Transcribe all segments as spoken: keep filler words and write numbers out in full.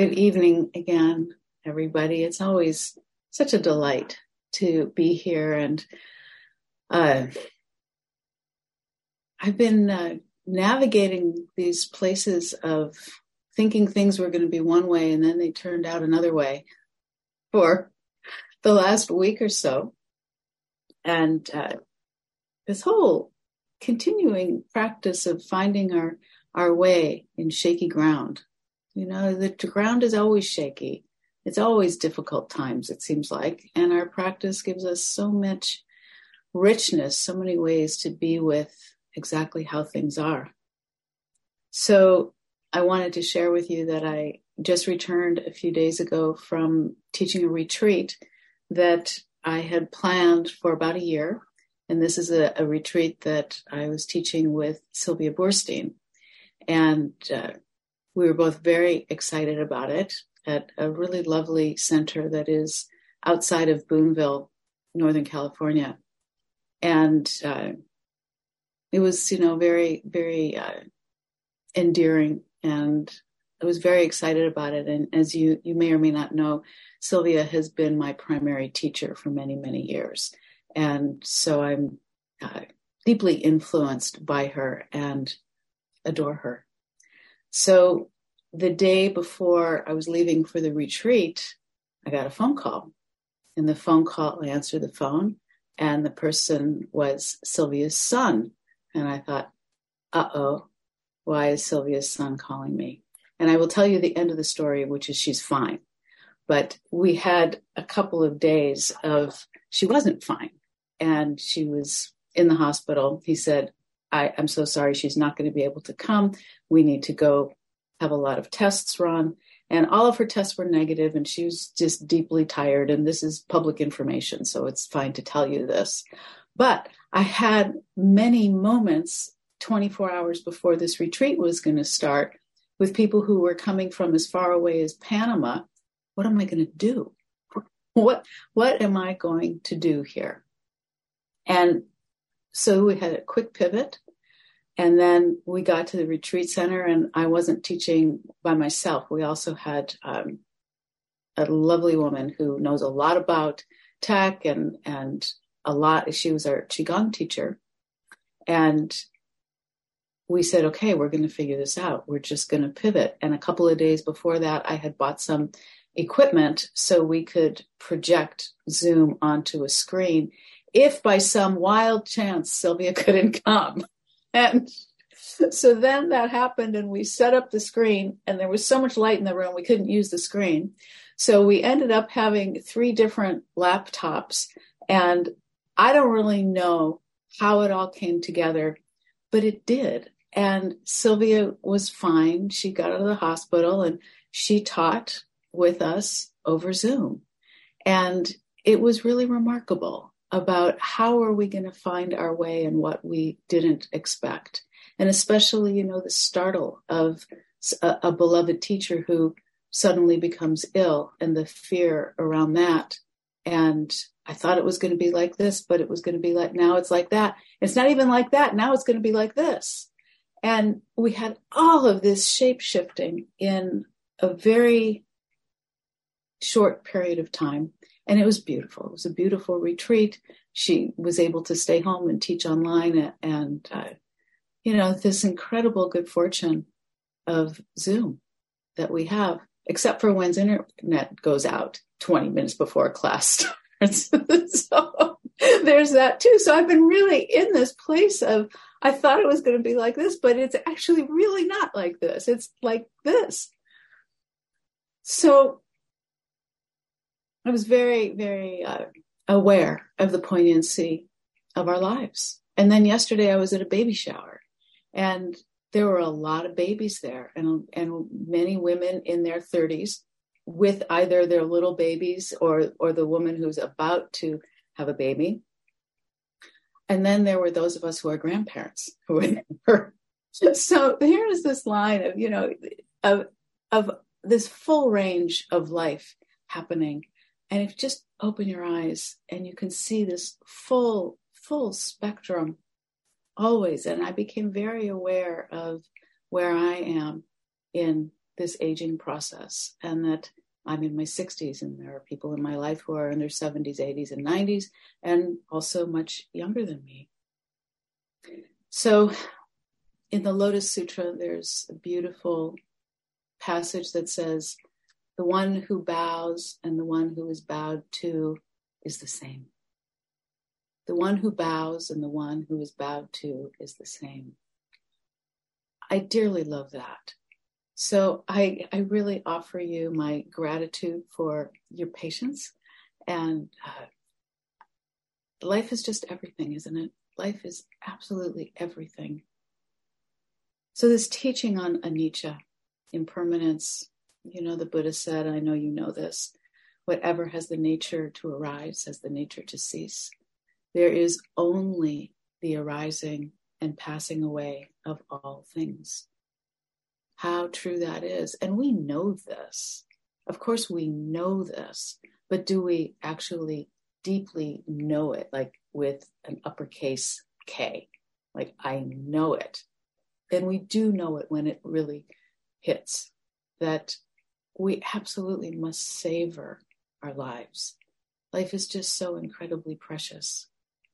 Good evening again, everybody. It's always such a delight to be here. And uh, I've been uh, navigating these places of thinking things were going to be one way and then they turned out another way for the last week or so. And uh, this whole continuing practice of finding our, our way in shaky ground. You know, the ground is always shaky. It's always difficult times, it seems like. And our practice gives us so much richness, so many ways to be with exactly how things are. So I wanted to share with you that I just returned a few days ago from teaching a retreat that I had planned for about a year. And this is a, a retreat that I was teaching with Sylvia Boorstein. And uh, we were both very excited about it at a really lovely center that is outside of Boonville, Northern California. And uh, it was, you know, very, very uh, endearing. And I was very excited about it. And as you, you may or may not know, Sylvia has been my primary teacher for many, many years. And so I'm uh, deeply influenced by her and adore her. So the day before I was leaving for the retreat, I got a phone call. And the phone call, I answered the phone, and the person was Sylvia's son. And I thought, uh-oh, why is Sylvia's son calling me? And I will tell you the end of the story, which is she's fine. But we had a couple of days of, she wasn't fine. And she was in the hospital. He said, I, I'm so sorry, she's not going to be able to come. We need to go have a lot of tests run. And all of her tests were negative, and she was just deeply tired. And this is public information, so it's fine to tell you this. But I had many moments twenty-four hours before this retreat was going to start with people who were coming from as far away as Panama. What am I going to do? What, what am I going to do here? And so we had a quick pivot, and then we got to the retreat center, and I wasn't teaching by myself. We also had um, a lovely woman who knows a lot about tech and, and a lot. She was our Qigong teacher. And we said, okay, we're going to figure this out. We're just going to pivot. And a couple of days before that, I had bought some equipment so we could project Zoom onto a screen if by some wild chance Sylvia couldn't come. And so then that happened, and we set up the screen, and there was so much light in the room, we couldn't use the screen. So we ended up having three different laptops, and I don't really know how it all came together, but it did. And Sylvia was fine. She got out of the hospital, and she taught with us over Zoom. And it was really remarkable about how are we going to find our way and what we didn't expect. And especially, you know, the startle of a, a beloved teacher who suddenly becomes ill and the fear around that. And I thought it was going to be like this, but it was going to be like, now it's like that. It's not even like that. Now it's going to be like this. And we had all of this shape shifting in a very short period of time. And it was beautiful. It was a beautiful retreat. She was able to stay home and teach online. And, uh, you know, this incredible good fortune of Zoom that we have, except for when's internet goes out twenty minutes before a class starts. So there's that too. So I've been really in this place of, I thought it was going to be like this, but it's actually really not like this. It's like this. So I was very, very uh, aware of the poignancy of our lives. And then yesterday I was at a baby shower, and there were a lot of babies there, and, and many women in their thirties with either their little babies or, or the woman who's about to have a baby. And then there were those of us who are grandparents who were there. So here is this line of, you know, of, of this full range of life happening. And if you just open your eyes and you can see this full, full spectrum always. And I became very aware of where I am in this aging process, and that I'm in my sixties, and there are people in my life who are in their seventies, eighties, and nineties, and also much younger than me. So in the Lotus Sutra, there's a beautiful passage that says, the one who bows and the one who is bowed to is the same. The one who bows and the one who is bowed to is the same. I dearly love that. So I, I really offer you my gratitude for your patience. And uh, life is just everything, isn't it? Life is absolutely everything. So this teaching on anicca, impermanence, you know, the Buddha said, I know you know this, whatever has the nature to arise has the nature to cease. There is only the arising and passing away of all things. How true that is. And we know this. Of course, we know this, but do we actually deeply know it, like with an uppercase K? Like, I know it. And we do know it when it really hits, that we absolutely must savor our lives. Life is just so incredibly precious.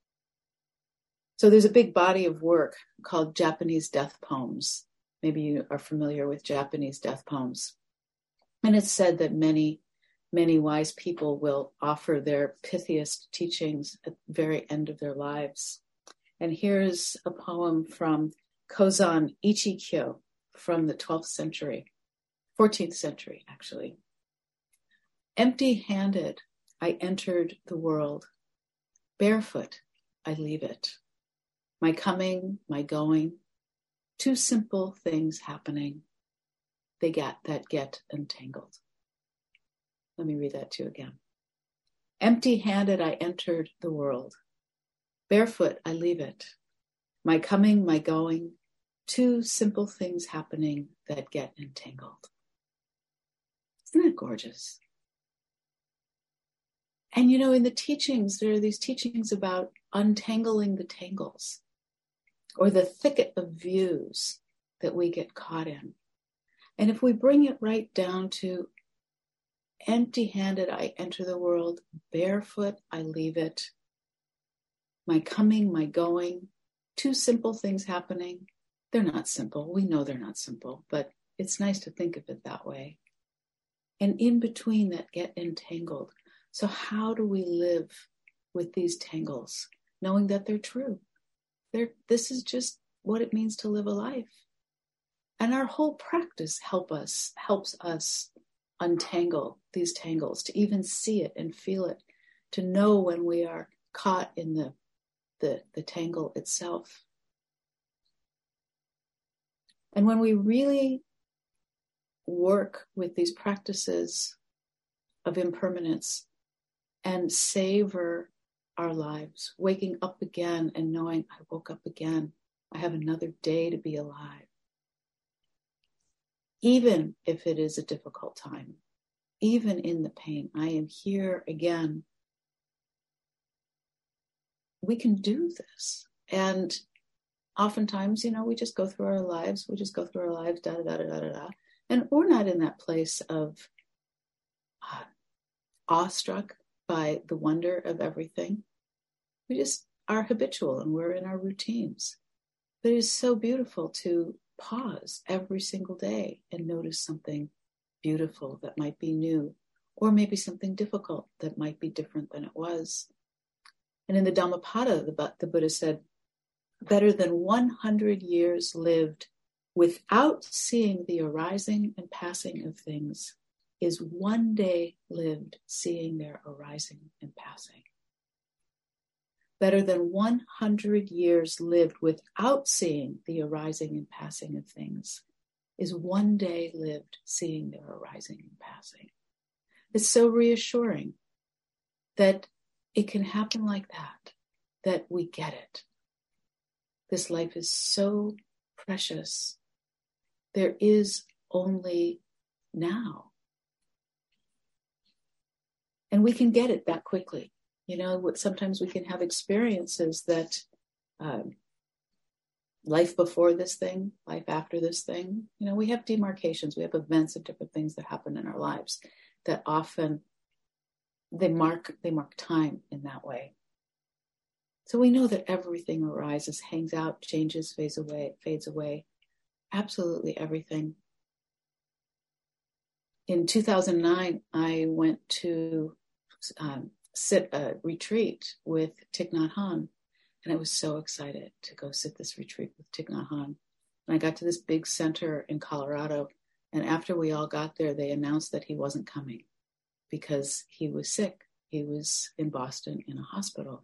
So there's a big body of work called Japanese death poems. Maybe you are familiar with Japanese death poems. And it's said that many, many wise people will offer their pithiest teachings at the very end of their lives. And here's a poem from Kozan Ichikyo from the twelfth century, fourteenth century, actually. Empty-handed, I entered the world. Barefoot, I leave it. My coming, my going, two simple things happening. They get that get entangled. Let me read that to you again. Empty-handed, I entered the world. Barefoot, I leave it. My coming, my going, two simple things happening that get entangled. Isn't that gorgeous? And you know, in the teachings, there are these teachings about untangling the tangles, or the thicket of views that we get caught in. And if we bring it right down to empty-handed, I enter the world, barefoot, I leave it. My coming, my going, two simple things happening. They're not simple. We know they're not simple, but it's nice to think of it that way. And in between that get entangled. So how do we live with these tangles, knowing that they're true? They're, this is just what it means to live a life. And our whole practice help us, helps us untangle these tangles, to even see it and feel it, to know when we are caught in the, the, the tangle itself. And when we really work with these practices of impermanence and savor our lives, waking up again and knowing I woke up again, I have another day to be alive. Even if it is a difficult time, even in the pain, I am here again. We can do this. And oftentimes, you know, we just go through our lives, we just go through our lives, da, da, da, da, da, da. And we're not in that place of uh, awestruck by the wonder of everything. We just are habitual and we're in our routines. But it is so beautiful to pause every single day and notice something beautiful that might be new, or maybe something difficult that might be different than it was. And in the Dhammapada, the, the Buddha said, better than one hundred years lived without seeing the arising and passing of things is one day lived seeing their arising and passing. Better than one hundred years lived without seeing the arising and passing of things is one day lived seeing their arising and passing. It's so reassuring that it can happen like that, that we get it. This life is so precious. There is only now. And we can get it that quickly. You know, sometimes we can have experiences that um, life before this thing, life after this thing. You know, we have demarcations, we have events of different things that happen in our lives that often they mark, they mark time in that way. So we know that everything arises, hangs out, changes, fades away, fades away. Absolutely everything. In two thousand nine, I went to um, sit a retreat with Thich Nhat Hanh, and I was so excited to go sit this retreat with Thich Nhat Hanh. And I got to this big center in Colorado, and after we all got there, they announced that he wasn't coming because he was sick. He was in Boston in a hospital.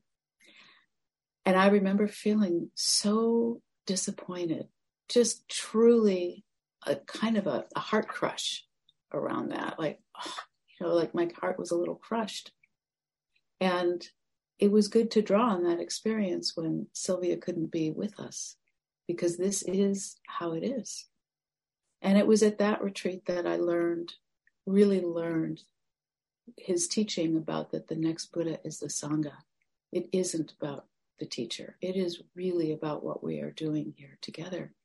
And I remember feeling so disappointed, just truly a kind of a, a heart crush around that. Like, oh, you know, like my heart was a little crushed. And it was good to draw on that experience when Sylvia couldn't be with us, because this is how it is. And it was at that retreat that I learned, really learned his teaching about that the next Buddha is the Sangha. It isn't about the teacher. It is really about what we are doing here together.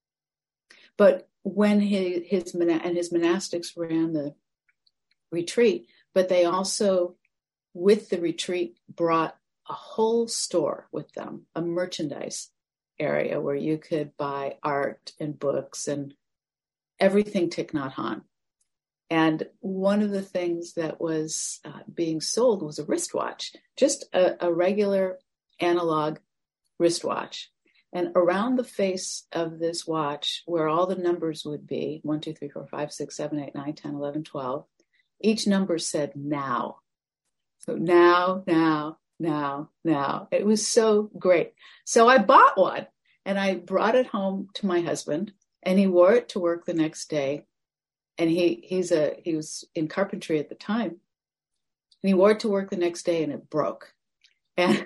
But when his, his and his monastics ran the retreat, but they also, with the retreat, brought a whole store with them, a merchandise area where you could buy art and books and everything Thich Nhat Hanh. And one of the things that was uh, being sold was a wristwatch, just a, a regular analog wristwatch. And around the face of this watch, where all the numbers would be, one, two, three, four, five, six, seven, eight, nine, ten, eleven, twelve, each number said now. So now, now, now, now. It was so great. So I bought one and I brought it home to my husband, and he wore it to work the next day. And he he's a he was in carpentry at the time. And he wore it to work the next day and it broke. And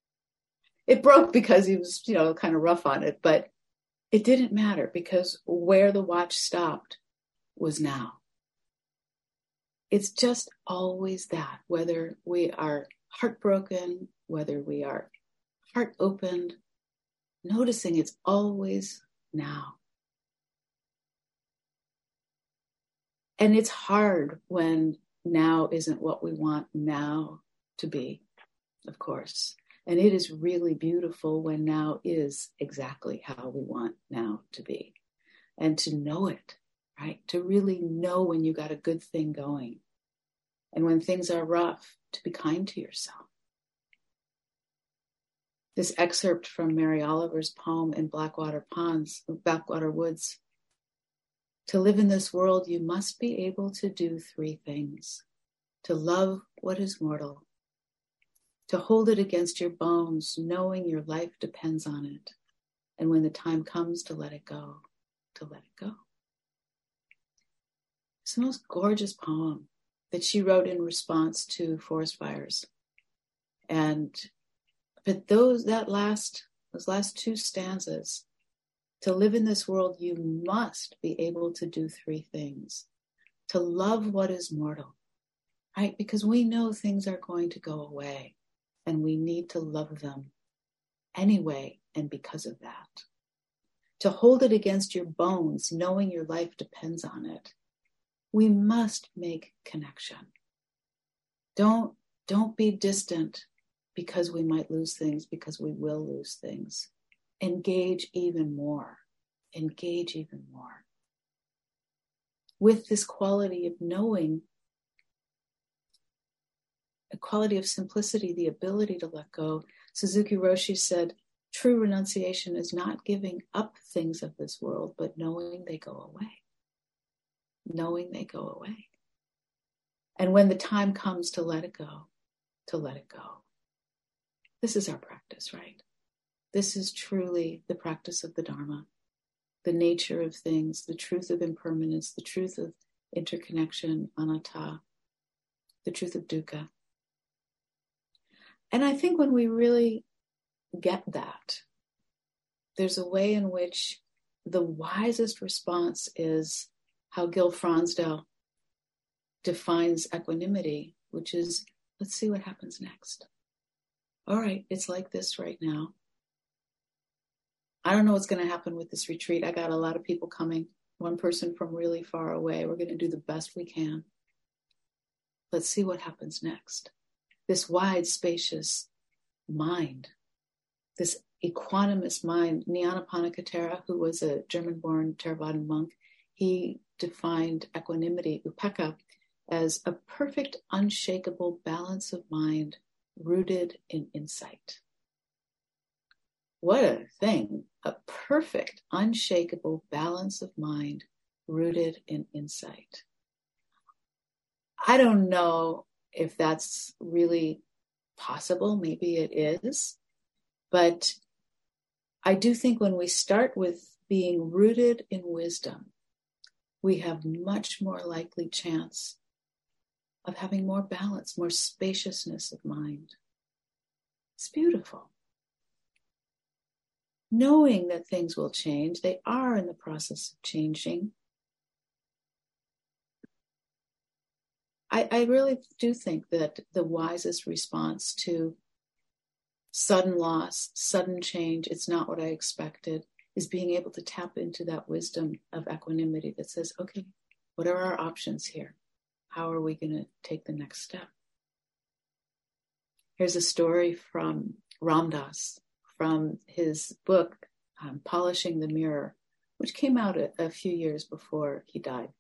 it broke because he was, you know, kind of rough on it, but it didn't matter because where the watch stopped was now. It's just always that, whether we are heartbroken, whether we are heart opened, noticing it's always now. And it's hard when now isn't what we want now to be, of course. And it is really beautiful when now is exactly how we want now to be. And to know it, right? To really know when you got a good thing going. And when things are rough, to be kind to yourself. This excerpt from Mary Oliver's poem in Blackwater Ponds, Blackwater Woods. To live in this world, you must be able to do three things. To love what is mortal. To hold it against your bones, knowing your life depends on it. And when the time comes to let it go, to let it go. It's the most gorgeous poem that she wrote in response to forest fires. And, but those, that last, those last two stanzas, to live in this world, you must be able to do three things. To love what is mortal, right? Because we know things are going to go away. And we need to love them anyway, and because of that. To hold it against your bones, knowing your life depends on it. We must make connection. Don't, don't be distant because we might lose things, because we will lose things. Engage even more. Engage even more. With this quality of knowing, a quality of simplicity, the ability to let go. Suzuki Roshi said, true renunciation is not giving up things of this world, but knowing they go away. Knowing they go away. And when the time comes to let it go, to let it go. This is our practice, right? This is truly the practice of the Dharma, the nature of things, the truth of impermanence, the truth of interconnection, anatta, the truth of dukkha. And I think when we really get that, there's a way in which the wisest response is how Gil Fronsdal defines equanimity, which is, let's see what happens next. All right, it's like this right now. I don't know what's going to happen with this retreat. I got a lot of people coming, one person from really far away. We're going to do the best we can. Let's see what happens next. This wide, spacious mind, this equanimous mind. Nyanaponika Thera, who was a German-born Theravadan monk, he defined equanimity, upekkha, as a perfect, unshakable balance of mind rooted in insight. What a thing, a perfect, unshakable balance of mind rooted in insight. I don't know if that's really possible. Maybe it is. But I do think when we start with being rooted in wisdom, we have much more likely chance of having more balance, more spaciousness of mind. It's beautiful. Knowing that things will change, they are in the process of changing. I, I really do think that the wisest response to sudden loss, sudden change, it's not what I expected, is being able to tap into that wisdom of equanimity that says, okay, what are our options here? How are we going to take the next step? Here's a story from Ram Dass, from his book, um, Polishing the Mirror, which came out a, a few years before he died.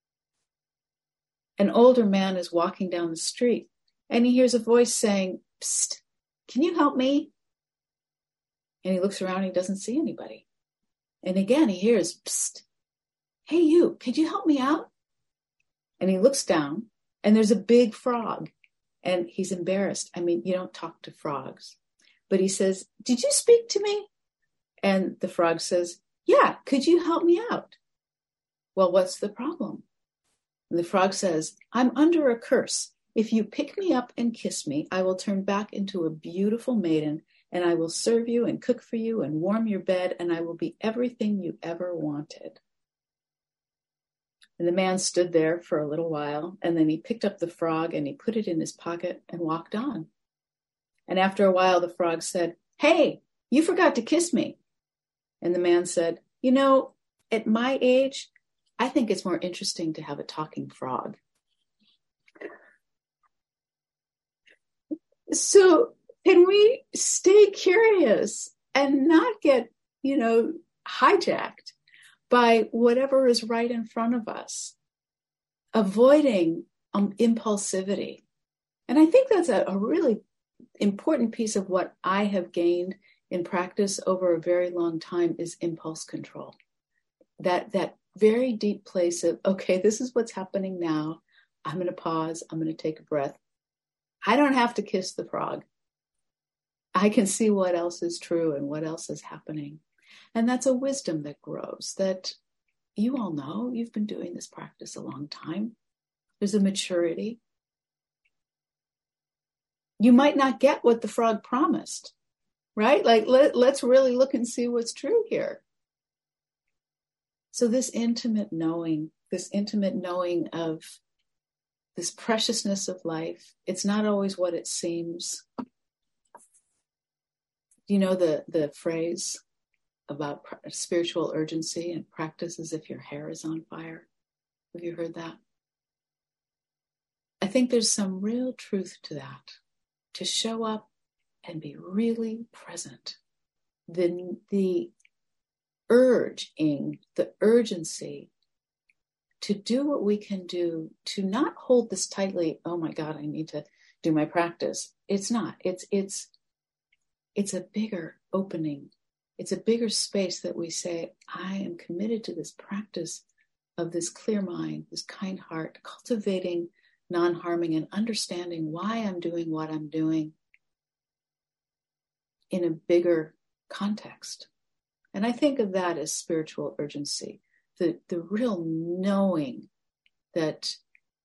An older man is walking down the street, and he hears a voice saying, "Psst, can you help me?" And he looks around, he doesn't see anybody. And again, he hears, "Psst, hey you, could you help me out?" And he looks down, and there's a big frog, and he's embarrassed. I mean, you don't talk to frogs. But he says, "Did you speak to me?" And the frog says, "Yeah, could you help me out?" "Well, what's the problem?" And the frog says, "I'm under a curse. If you pick me up and kiss me, I will turn back into a beautiful maiden, and I will serve you and cook for you and warm your bed, and I will be everything you ever wanted." And the man stood there for a little while, and then he picked up the frog and he put it in his pocket and walked on. And after a while, the frog said, "Hey, you forgot to kiss me." And the man said, "You know, at my age, I think it's more interesting to have a talking frog." So can we stay curious and not get, you know, hijacked by whatever is right in front of us, avoiding um, impulsivity? And I think that's a, a really important piece of what I have gained in practice over a very long time is impulse control. That, that very deep place of, okay, this is what's happening now. I'm going to pause. I'm going to take a breath. I don't have to kiss the frog. I can see what else is true and what else is happening. And that's a wisdom that grows, that you all know. You've been doing this practice a long time. There's a maturity. You might not get what the frog promised, right? Like, let, let's really look and see what's true here. So this intimate knowing, this intimate knowing of this preciousness of life, it's not always what it seems. You know the, the phrase about pr- spiritual urgency and practice as if your hair is on fire? Have you heard that? I think there's some real truth to that. To show up and be really present. The, the urging, the urgency to do what we can do, to not hold this tightly, oh my God, I need to do my practice. It's not. It's it's it's a bigger opening. It's a bigger space that we say, I am committed to this practice of this clear mind, this kind heart, cultivating non-harming and understanding why I'm doing what I'm doing in a bigger context. And I think of that as spiritual urgency, the, the real knowing that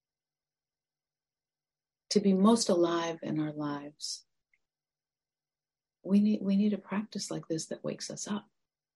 to be most alive in our lives, we need, we need a practice like this that wakes us up.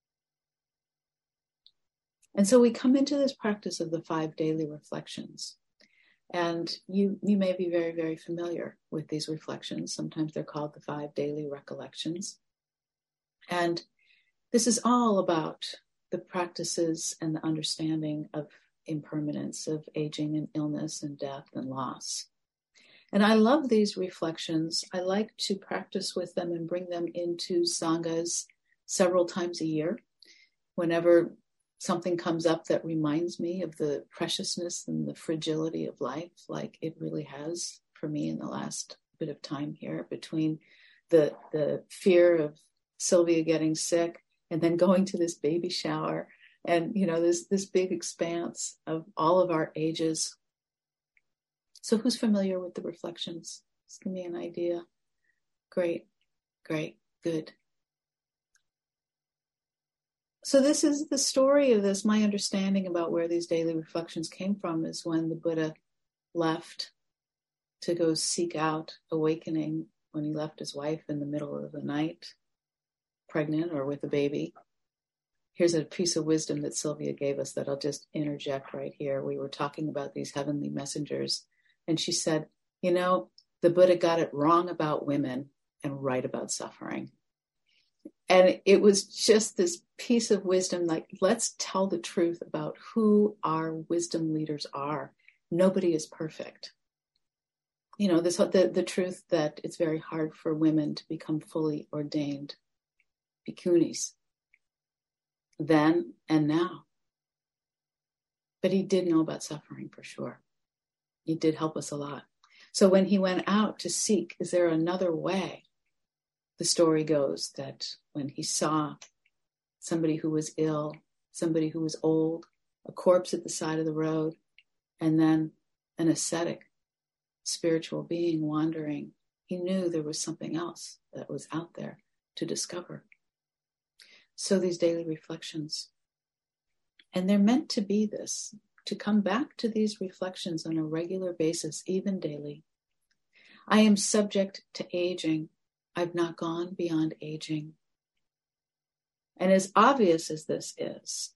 And so we come into this practice of the five daily reflections. And you, you may be very, very familiar with these reflections. Sometimes they're called the five daily recollections. And This is all about the practices and the understanding of impermanence, of aging and illness and death and loss. And I love these reflections. I like to practice with them and bring them into sanghas several times a year. Whenever something comes up that reminds me of the preciousness and the fragility of life, like it really has for me in the last bit of time here, between the the fear of Sylvia getting sick and then going to this baby shower, and you know, this this big expanse of all of our ages. So who's familiar with the reflections? Just give me an idea. Great, great, good. So this is the story of this. My understanding about where these daily reflections came from is when the Buddha left to go seek out awakening, when he left his wife in the middle of the night, pregnant or with a baby. Here's a piece of wisdom that Sylvia gave us that I'll just interject right here. We were talking about these heavenly messengers, and she said, you know, the Buddha got it wrong about women and right about suffering. And it was just this piece of wisdom, like, let's tell the truth about who our wisdom leaders are. Nobody is perfect. You know, this the, the truth that it's very hard for women to become fully ordained bhikkhunis then and now. But he did know about suffering for sure. He did help us a lot. So when he went out to seek, is there another way? The story goes that when he saw somebody who was ill, somebody who was old, a corpse at the side of the road, and then an ascetic, spiritual being wandering, he knew there was something else that was out there to discover. So these daily reflections, and they're meant to be this, to come back to these reflections on a regular basis, even daily. I am subject to aging. I've not gone beyond aging. And as obvious as this is,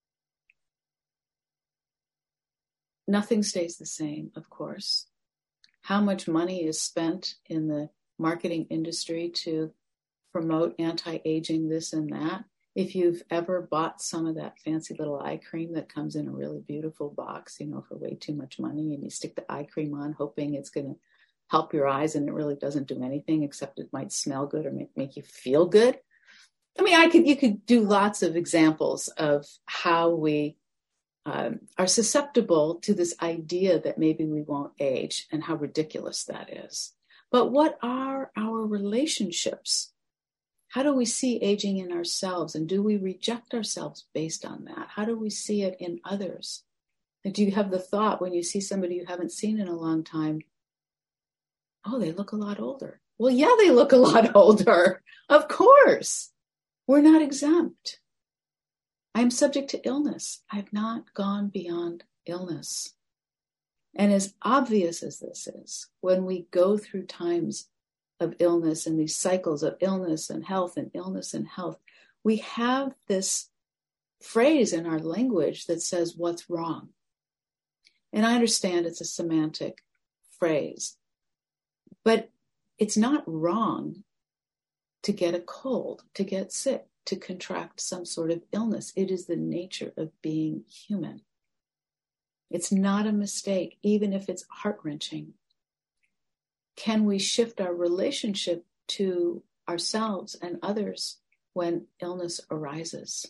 nothing stays the same, of course. How much money is spent in the marketing industry to promote anti-aging, this and that? If you've ever bought some of that fancy little eye cream that comes in a really beautiful box, you know, for way too much money, and you stick the eye cream on hoping it's going to help your eyes, and it really doesn't do anything except it might smell good or make, make you feel good. I mean, I could you could do lots of examples of how we um, are susceptible to this idea that maybe we won't age, and how ridiculous that is. But what are our relationships? How do we see aging in ourselves, and do we reject ourselves based on that? How do we see it in others? And do you have the thought when you see somebody you haven't seen in a long time, oh, they look a lot older? Well, yeah, they look a lot older. Of course. We're not exempt. I'm subject to illness. I've not gone beyond illness. And as obvious as this is, when we go through times of illness and these cycles of illness and health and illness and health, we have this phrase in our language that says, what's wrong? And I understand it's a semantic phrase, but it's not wrong to get a cold, to get sick, to contract some sort of illness. It is the nature of being human. It's not a mistake, even if it's heart-wrenching. Can we shift our relationship to ourselves and others when illness arises?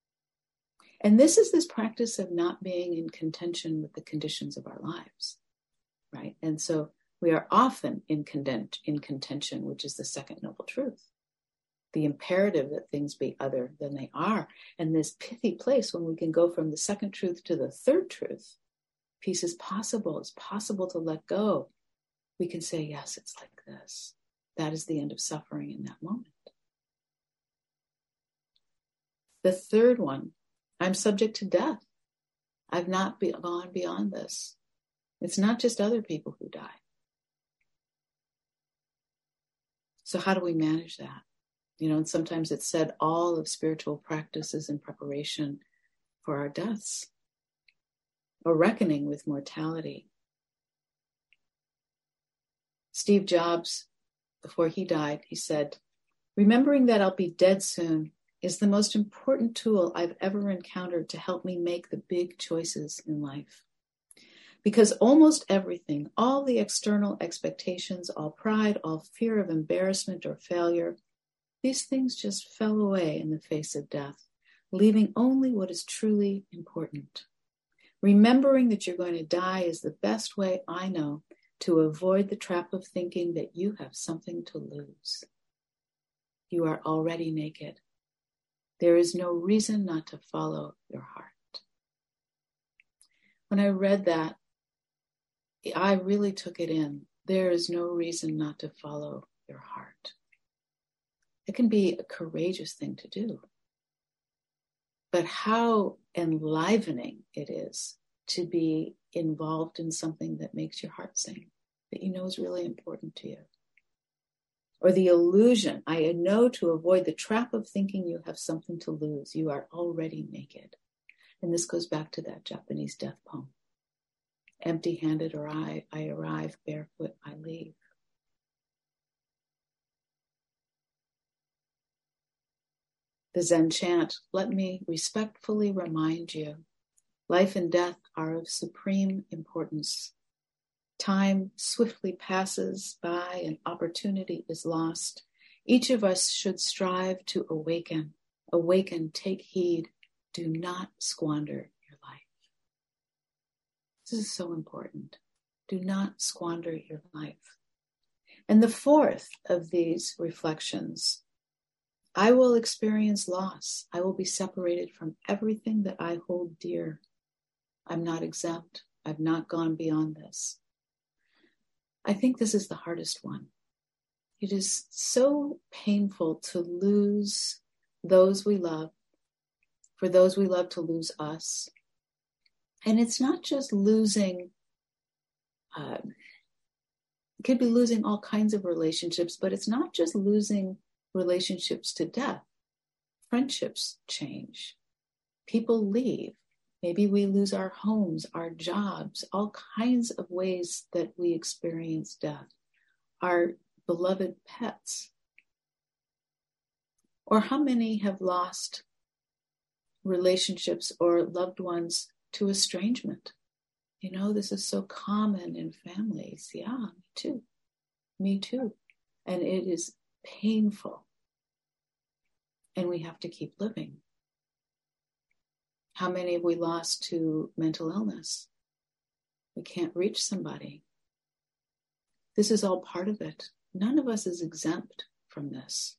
And this is this practice of not being in contention with the conditions of our lives, right? And so we are often in, content, in contention, which is the second noble truth, the imperative that things be other than they are. And this pithy place when we can go from the second truth to the third truth, peace is possible. It's possible to let go. We can say, yes, it's like this. That is the end of suffering in that moment. The third one, I'm subject to death. I've not be- gone beyond this. It's not just other people who die. So how do we manage that? You know, and sometimes it's said all of spiritual practice is in preparation for our deaths, or reckoning with mortality. Steve Jobs, before he died, he said, remembering that I'll be dead soon is the most important tool I've ever encountered to help me make the big choices in life. Because almost everything, all the external expectations, all pride, all fear of embarrassment or failure, these things just fell away in the face of death, leaving only what is truly important. Remembering that you're going to die is the best way I know to avoid the trap of thinking that you have something to lose. You are already naked. There is no reason not to follow your heart. When I read that, I really took it in. There is no reason not to follow your heart. It can be a courageous thing to do. But how enlivening it is to be involved in something that makes your heart sing, that you know is really important to you. Or the illusion, I know to avoid the trap of thinking you have something to lose. You are already naked. And this goes back to that Japanese death poem. Empty-handed or I, I arrive, barefoot I leave. The Zen chant, let me respectfully remind you, life and death are of supreme importance. Time swiftly passes by and opportunity is lost. Each of us should strive to awaken. Awaken, take heed, do not squander your life. This is so important. Do not squander your life. And the fourth of these reflections, I will experience loss. I will be separated from everything that I hold dear. I'm not exempt. I've not gone beyond this. I think this is the hardest one. It is so painful to lose those we love, for those we love to lose us. And it's not just losing, uh, it could be losing all kinds of relationships, but it's not just losing relationships to death. Friendships change. People leave. Maybe we lose our homes, our jobs, all kinds of ways that we experience death. Our beloved pets. Or how many have lost relationships or loved ones to estrangement? You know, this is so common in families. Yeah, me too. Me too. And it is painful. And we have to keep living. How many have we lost to mental illness? We can't reach somebody. This is all part of it. None of us is exempt from this.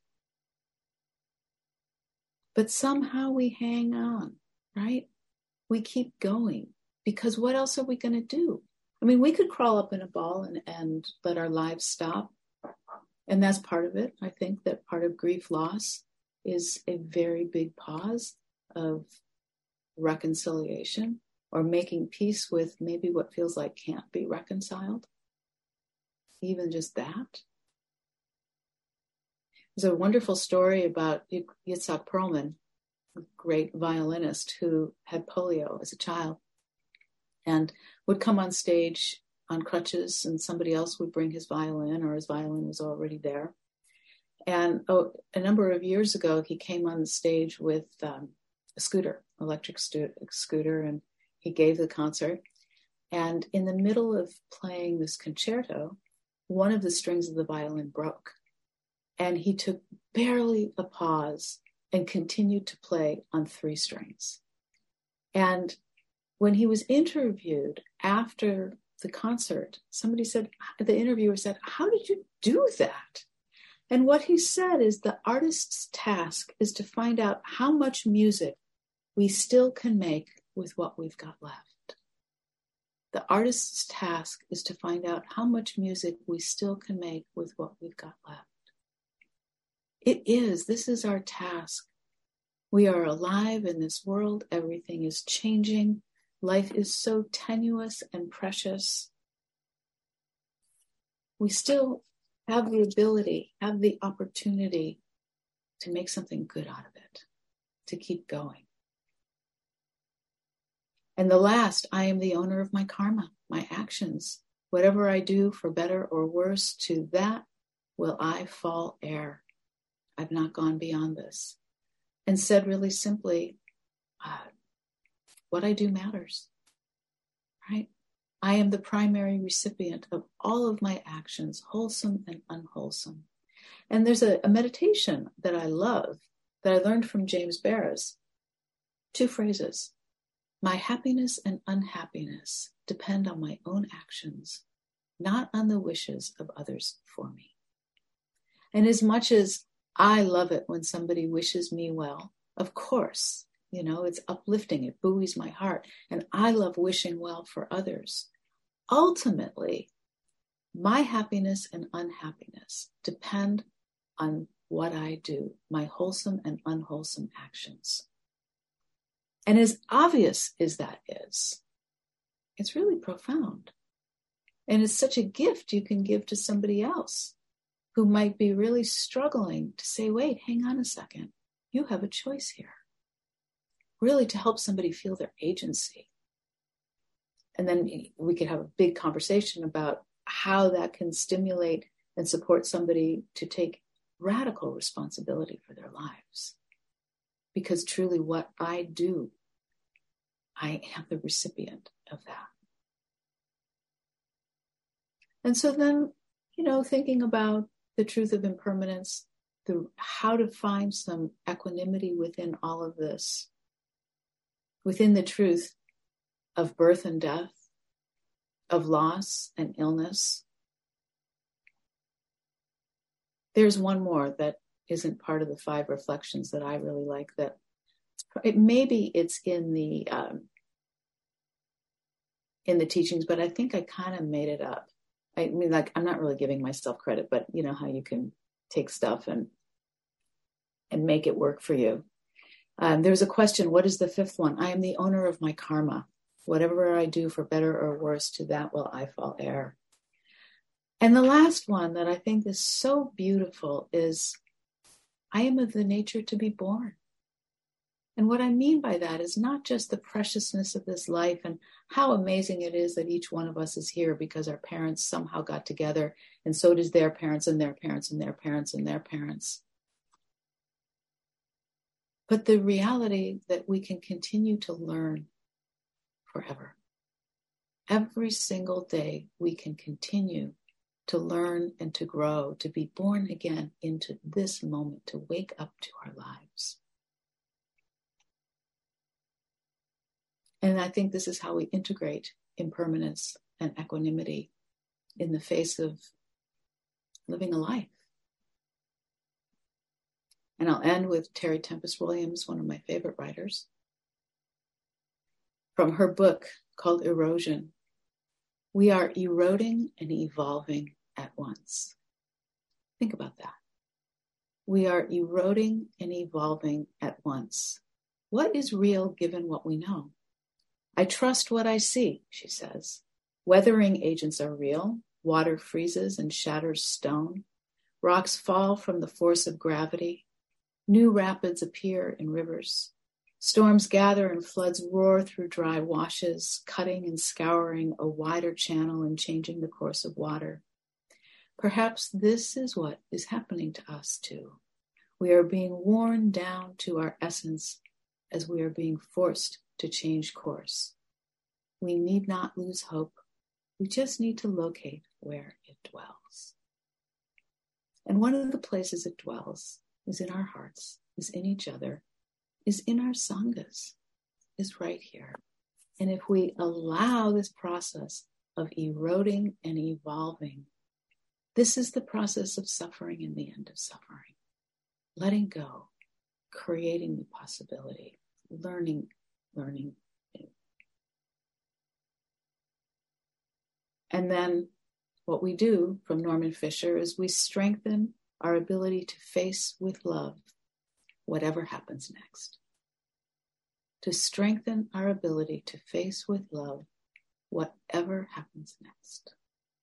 But somehow we hang on, right? We keep going. Because what else are we going to do? I mean, we could crawl up in a ball and, and let our lives stop. And that's part of it. I think that part of grief loss is a very big pause of reconciliation or making peace with maybe what feels like can't be reconciled. Even just that. There's a wonderful story about Itzhak Perlman, a great violinist who had polio as a child and would come on stage on crutches and somebody else would bring his violin or his violin was already there. And oh, a number of years ago, he came on the stage with um, a scooter, electric stu- scooter, and he gave the concert. And in the middle of playing this concerto, one of the strings of the violin broke. And he took barely a pause and continued to play on three strings. And when he was interviewed after the concert, somebody said, the interviewer said, "How did you do that?" And what he said is the artist's task is to find out how much music we still can make with what we've got left. The artist's task is to find out how much music we still can make with what we've got left. It is, this is our task. We are alive in this world. Everything is changing. Life is so tenuous and precious. We still have the ability, have the opportunity to make something good out of it, to keep going. And the last, I am the owner of my karma, my actions. Whatever I do for better or worse, to that will I fall heir. I've not gone beyond this. and said really simply, uh, what I do matters, right? I am the primary recipient of all of my actions, wholesome and unwholesome. And there's a, a meditation that I love that I learned from James Barris. Two phrases. My happiness and unhappiness depend on my own actions, not on the wishes of others for me. And as much as I love it when somebody wishes me well, of course, you know, it's uplifting, it buoys my heart, and I love wishing well for others. Ultimately, my happiness and unhappiness depend on what I do, my wholesome and unwholesome actions. And as obvious as that is, it's really profound. And it's such a gift you can give to somebody else who might be really struggling to say, wait, hang on a second, you have a choice here. Really to help somebody feel their agency. And then we could have a big conversation about how that can stimulate and support somebody to take radical responsibility for their lives. Because truly what I do, I am the recipient of that. And so then, you know, thinking about the truth of impermanence, the how to find some equanimity within all of this, within the truth of birth and death, of loss and illness. There's one more that isn't part of the five reflections that I really like, that it maybe it's in the um, in the teachings, but I think I kind of made it up. I mean, like, I'm not really giving myself credit, but you know how you can take stuff and and make it work for you. Um, there's a question, what is the fifth one? I am the owner of my karma. Whatever I do for better or worse, to that will I fall heir. And the last one that I think is so beautiful is, I am of the nature to be born. And what I mean by that is not just the preciousness of this life and how amazing it is that each one of us is here because our parents somehow got together, and so does their parents and their parents and their parents and their parents. But the reality that we can continue to learn forever. Every single day we can continue to learn and to grow, to be born again into this moment, to wake up to our lives. And I think this is how we integrate impermanence and equanimity in the face of living a life. And I'll end with Terry Tempest Williams, one of my favorite writers, from her book called Erosion. We are eroding and evolving at once. Think about that. We are eroding and evolving at once. What is real given what we know? I trust what I see, she says. Weathering agents are real. Water freezes and shatters stone. Rocks fall from the force of gravity. New rapids appear in rivers. Storms gather and floods roar through dry washes, cutting and scouring a wider channel and changing the course of water. Perhaps this is what is happening to us too. We are being worn down to our essence as we are being forced to change course. We need not lose hope. We just need to locate where it dwells. And one of the places it dwells is in our hearts, is in each other, is in our sanghas, is right here. And if we allow this process of eroding and evolving, this is the process of suffering and the end of suffering. Letting go, creating the possibility, learning, learning new. And then what we do, from Norman Fisher, is we strengthen our ability to face with love whatever happens next. To strengthen our ability to face with love whatever happens next.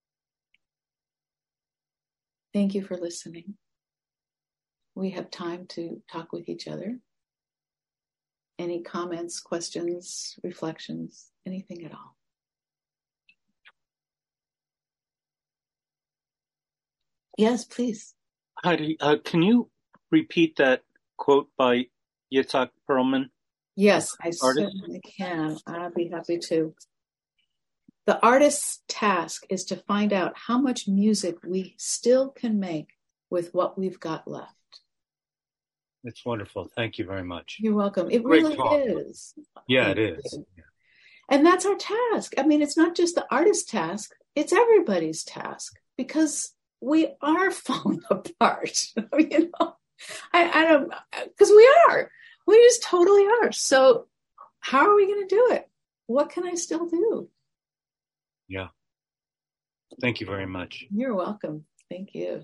Thank you for listening. We have time to talk with each other. Any comments, questions, reflections, anything at all? Yes, please. Heidi, uh, can you repeat that quote by Yitzhak Perlman? Yes, I Artist? certainly can. I'd be happy to. The artist's task is to find out how much music we still can make with what we've got left. It's wonderful. Thank you very much. You're welcome. It Great really talk. is. Yeah, Thank it is. you. Yeah. And that's our task. I mean, it's not just the artist's task, it's everybody's task, because we are falling apart. You know, I, I don't, because we are. We just totally are. So how are we going to do it? What can I still do? Yeah. Thank you very much. You're welcome. Thank you.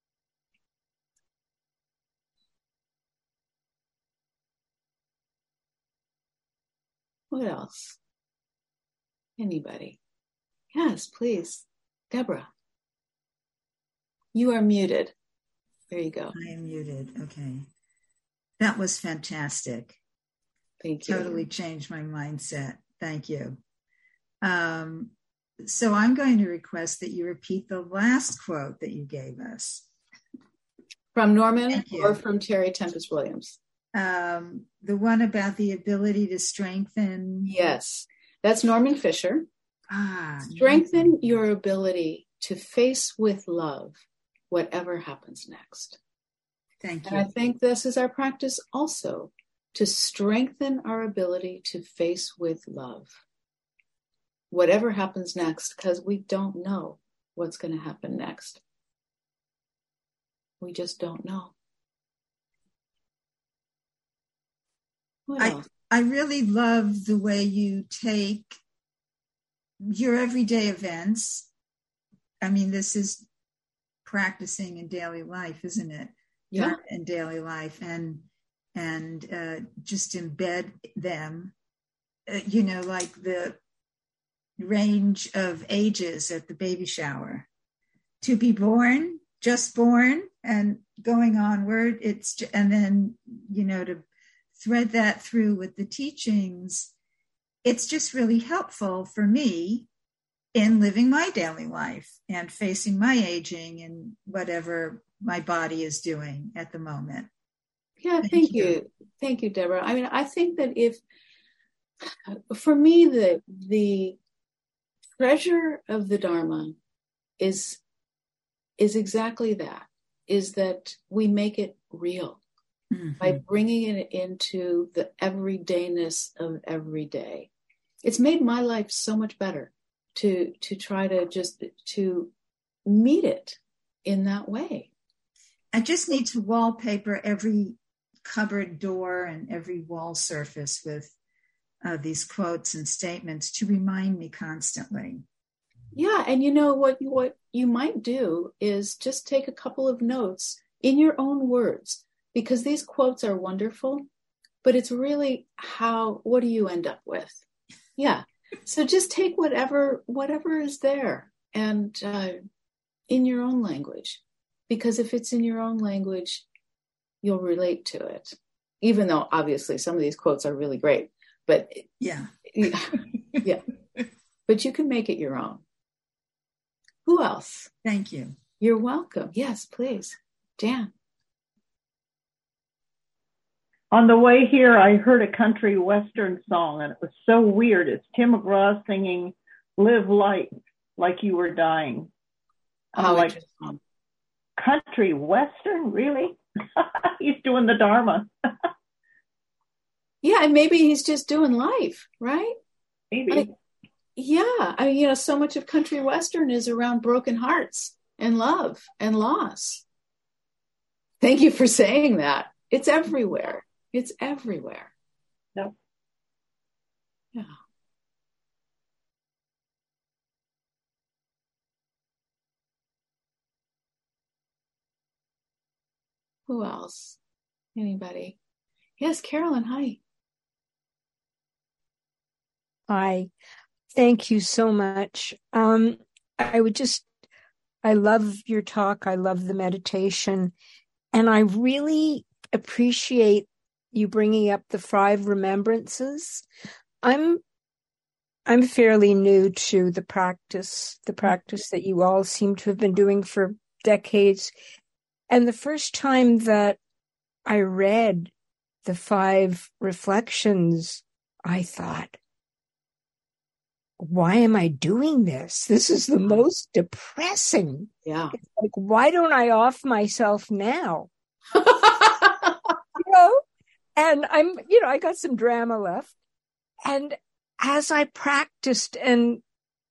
What else? Anybody? Yes, please. Deborah. You are muted. There you go. I am muted. Okay. That was fantastic. Thank you. Totally changed my mindset. Thank you. Um, so I'm going to request that you repeat the last quote that you gave us. From Norman or from Terry Tempest Williams? Um, the one about the ability to strengthen. Yes, that's Norman Fisher. Ah, Strengthen Norman. your ability to face with love whatever happens next. Thank you. And I think this is our practice also, to strengthen our ability to face with love whatever happens next, because we don't know what's going to happen next. We just don't know. What I, else? I really love the way you take your everyday events. I mean, this is practicing in daily life, isn't it? Yeah. In daily life, and and uh, just embed them. Uh, you know, like the range of ages at the baby shower. To be born, just born, and going onward. It's and then you know to thread that through with the teachings. It's just really helpful for me in living my daily life and facing my aging and whatever my body is doing at the moment. Yeah, Thank thank you. you. Thank you, Deborah. I mean, I think that if, for me, the the treasure of the Dharma is is exactly that, is that we make it real Mm-hmm. by bringing it into the everydayness of every day. It's made my life so much better to to try to just to meet it in that way. I just need to wallpaper every cupboard door and every wall surface with uh, these quotes and statements to remind me constantly. Yeah, and you know what you, what you might do is just take a couple of notes in your own words, because these quotes are wonderful, but it's really how, what do you end up with? Yeah. So just take whatever, whatever is there and uh, in your own language, because if it's in your own language, you'll relate to it, even though obviously some of these quotes are really great, but yeah, yeah, but you can make it your own. Who else? Thank you. You're welcome. Yes, please. Jan. On the way here, I heard a country western song, and it was so weird. It's Tim McGraw singing "Live Life Like You Were Dying." I'm How like, interesting. Country western, really? He's doing the Dharma. Yeah, and maybe he's just doing life, right? Maybe. Like, yeah, I mean, you know, so much of country western is around broken hearts and love and loss. Thank you for saying that. It's everywhere. It's everywhere. Yep. Yeah. Who else? Anybody? Yes, Carolyn, hi. Hi. Thank you so much. Um, I would just, I love your talk. I love the meditation. And I really appreciate you bringing up the five remembrances. I'm, I'm fairly new to the practice, the practice that you all seem to have been doing for decades. And the first time that I read the five reflections, I thought, why am I doing this? This is the most depressing. Yeah. It's like, why don't I off myself now? You know? And I'm, you know, I got some drama left. And as I practiced and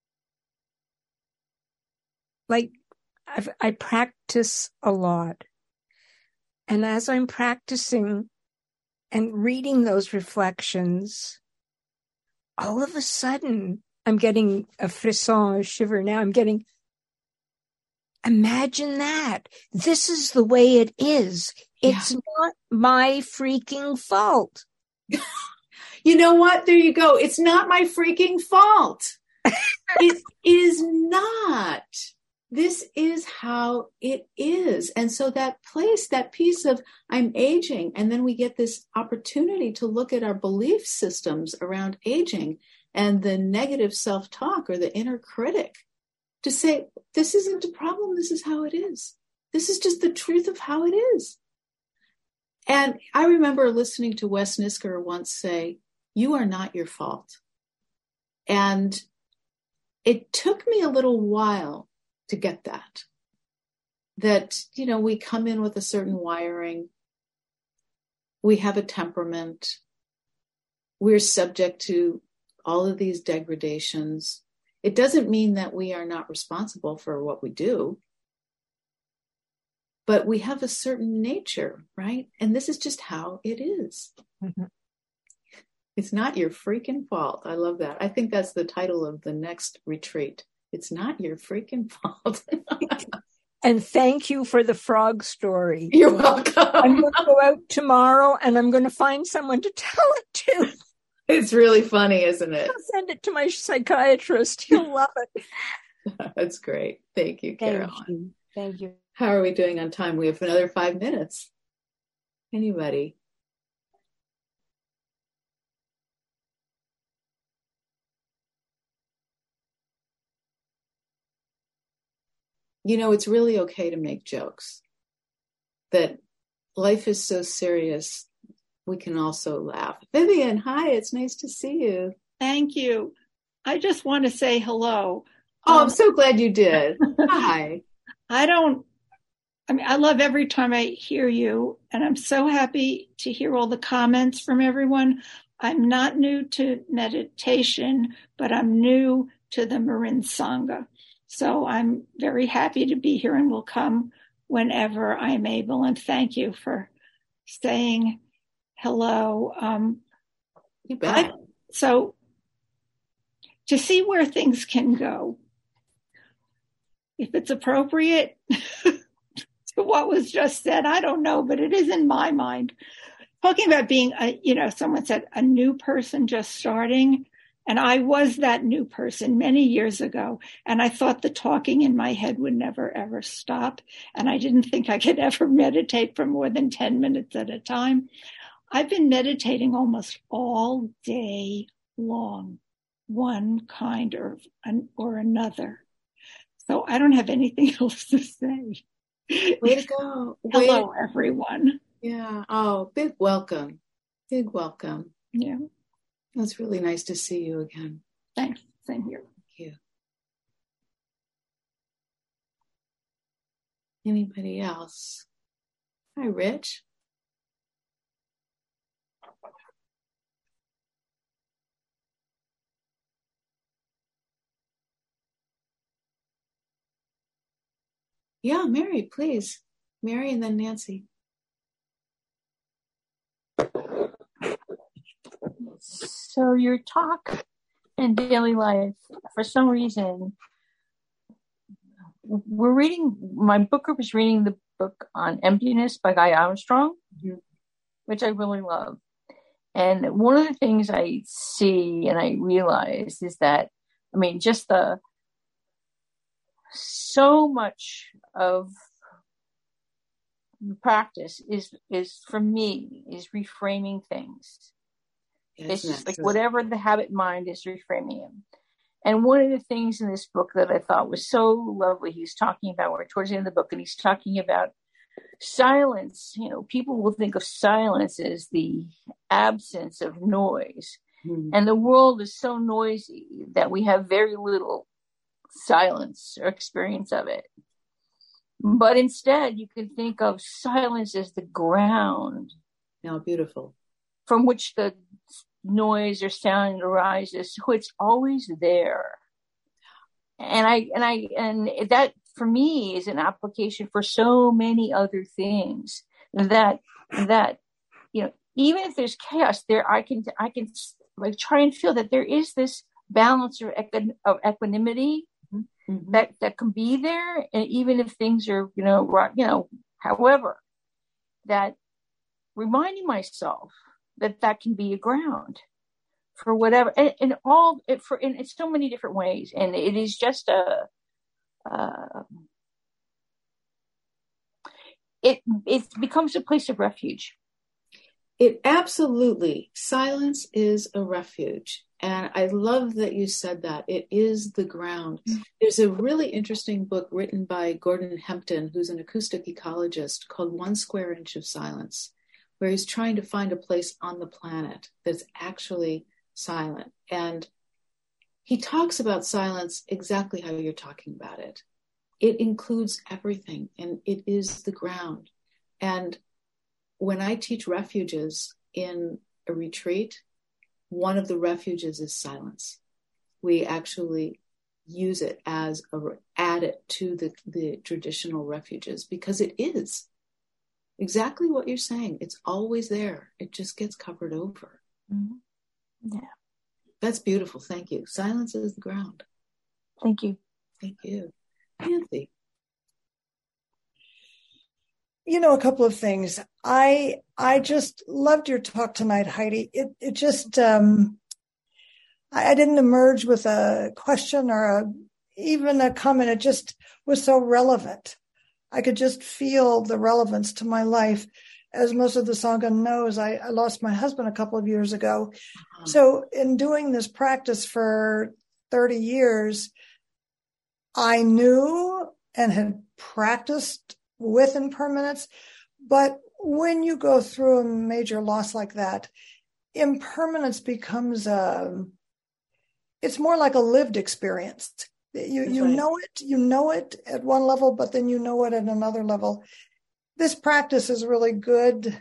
like, I've, I practice a lot. And as I'm practicing and reading those reflections, all of a sudden, I'm getting a frisson, a shiver now. I'm getting, imagine that. This is the way it is. It's yeah. not my freaking fault. You know what? There you go. It's not my freaking fault. It is not. This is how it is. And so that place, that piece of I'm aging, and then we get this opportunity to look at our belief systems around aging and the negative self-talk or the inner critic to say, this isn't a problem. This is how it is. This is just the truth of how it is. And I remember listening to Wes Nisker once say, you are not your fault. And it took me a little while to get that, that, you know, we come in with a certain wiring. We have a temperament. We're subject to all of these degradations. It doesn't mean that we are not responsible for what we do, but we have a certain nature, right? And this is just how it is. Mm-hmm. It's not your freaking fault. I love that. I think that's the title of the next retreat. It's not your freaking fault. And thank you for the frog story. You're welcome. I'm going to go out tomorrow and I'm going to find someone to tell it to. It's really funny, isn't it? I'll send it to my psychiatrist. He'll love it. That's great. Thank you, Caroline. Thank you. Thank you. How are we doing on time? We have another five minutes. Anybody? You know, it's really okay to make jokes. That life is so serious, we can also laugh. Vivian, hi, it's nice to see you. Thank you. I just want to say hello. Oh, um, I'm so glad you did. Hi. I don't, I mean, I love every time I hear you, and I'm so happy to hear all the comments from everyone. I'm not new to meditation, but I'm new to the Marin Sangha. So I'm very happy to be here and will come whenever I'm able. And thank you for saying hello. Um, you bet. I, so to see where things can go, if it's appropriate to what was just said, I don't know, but it is in my mind. Talking about being, a, you know, someone said a new person just starting. And I was that new person many years ago. And I thought the talking in my head would never, ever stop. And I didn't think I could ever meditate for more than ten minutes at a time. I've been meditating almost all day long, one kind or, or another. So I don't have anything else to say. Way to go. Hello, Way- everyone. Yeah. Oh, big welcome. Big welcome. Yeah. It's really nice to see you again. Thanks. Same here. Thank you. Anybody else? Hi, Rich. Yeah, Mary, please. Mary and then Nancy. So your talk in daily life, for some reason, we're reading, my book group is reading the book on Emptiness by Guy Armstrong, mm-hmm. which I really love. And one of the things I see and I realize is that, I mean, just the, so much of the practice is, is for me, is reframing things. It's just like whatever the habit mind is, reframing them. And one of the things in this book that I thought was so lovely, he's talking about, we're towards the end of the book, and he's talking about silence, you know, people will think of silence as the absence of noise. Mm-hmm. And the world is so noisy that we have very little silence or experience of it. But instead, you can think of silence as the ground. Now, beautiful. From which the noise or sound arises. So it's always there. And I, and I, and that for me is an application for so many other things that, that, you know, even if there's chaos there, I can, I can like try and feel that there is this balance or equi- of equanimity mm-hmm. that, that can be there. And even if things are, you know, right, you know, however, that reminding myself that that can be a ground for whatever, and, and all it for in, in so many different ways. And it is just a, uh, it, it becomes a place of refuge. It absolutely, silence is a refuge. And I love that you said that. It is the ground. Mm-hmm. There's a really interesting book written by Gordon Hempton, who's an acoustic ecologist, called One Square Inch of Silence, where he's trying to find a place on the planet that's actually silent. And he talks about silence exactly how you're talking about it. It includes everything, and it is the ground. And when I teach refuges in a retreat, one of the refuges is silence. We actually use it as a, add it to the, the traditional refuges, because it is exactly what you're saying. It's always there. It just gets covered over. Mm-hmm. Yeah. That's beautiful. Thank you. Silence is the ground. Thank you. Thank you. Nancy. You know, a couple of things. I I just loved your talk tonight, Heidi. It it just um, I, I didn't emerge with a question or a, even a comment. It just was so relevant. I could just feel the relevance to my life. As most of the Sangha knows, I, I lost my husband a couple of years ago. Uh-huh. So in doing this practice for thirty years, I knew and had practiced with impermanence. But when you go through a major loss like that, impermanence becomes a, it's more like a lived experience. You you right. know it, you know it at one level, but then you know it at another level. This practice is really good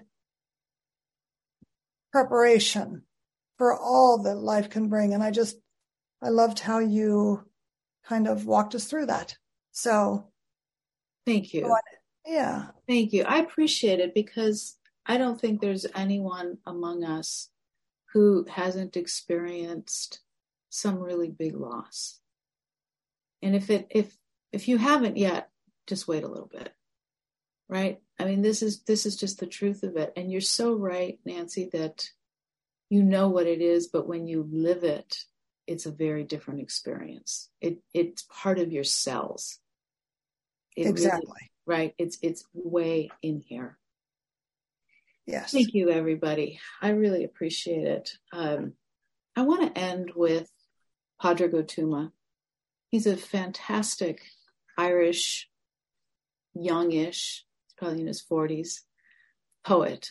preparation for all that life can bring. And I just, I loved how you kind of walked us through that. So. Thank you. Yeah. Thank you. I appreciate it, because I don't think there's anyone among us who hasn't experienced some really big loss. And if it, if, if you haven't yet, just wait a little bit. Right? I mean, this is, this is just the truth of it. And you're so right, Nancy, that you know what it is, but when you live it, it's a very different experience. It, it's part of your cells. It exactly. Really, right. It's, it's way in here. Yes. Thank you, everybody. I really appreciate it. Um, I want to end with Pádraig Ó Tuama. He's a fantastic Irish, youngish, probably in his forties, poet.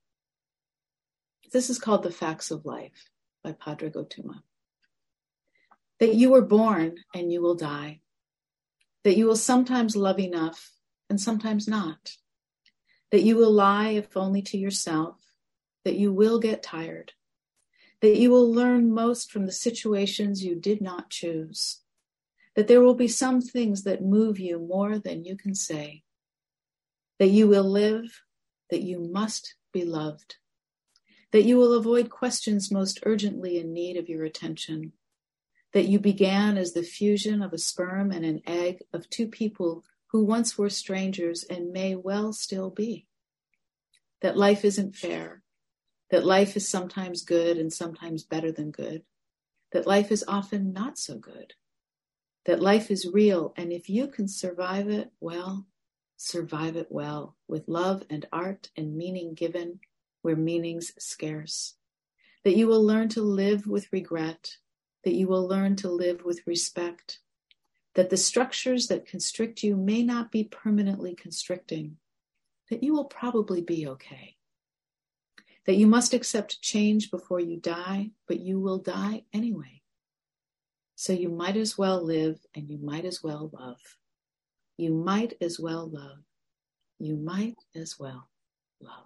This is called The Facts of Life by Pádraig Ó Tuama. That you were born and you will die. That you will sometimes love enough and sometimes not. That you will lie if only to yourself. That you will get tired. That you will learn most from the situations you did not choose. That there will be some things that move you more than you can say. That you will live, that you must be loved. That you will avoid questions most urgently in need of your attention. That you began as the fusion of a sperm and an egg of two people who once were strangers and may well still be. That life isn't fair. That life is sometimes good and sometimes better than good. That life is often not so good. That life is real, and if you can survive it, well, survive it well, with love and art and meaning given where meaning's scarce. That you will learn to live with regret. That you will learn to live with respect. That the structures that constrict you may not be permanently constricting. that you will probably be okay. That you must accept change before you die, but you will die anyway. So you might as well live and you might as well love. You might as well love. You might as well love.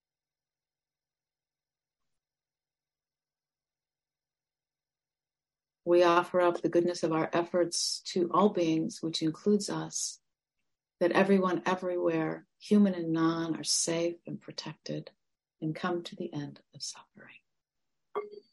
We offer up the goodness of our efforts to all beings, which includes us, that everyone everywhere, human and non, are safe and protected and come to the end of suffering.